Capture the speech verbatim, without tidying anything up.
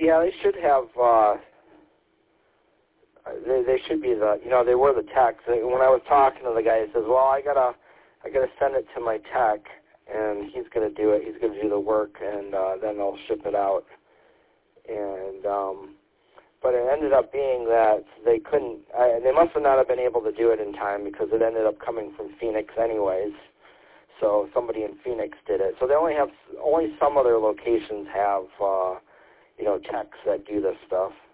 yeah, they should have. Uh, they they should be the. You know, they were the techs. When I was talking to the guy, he says, "Well, I gotta, I gotta send it to my tech, and he's gonna do it. He's gonna do the work, and uh, then they'll ship it out." And um, but it ended up being that they couldn't. Uh, they must have not have been able to do it in time because it ended up coming from Phoenix, anyways. So somebody in Phoenix did it. So they only have only some other locations have uh, you know techs that do this stuff.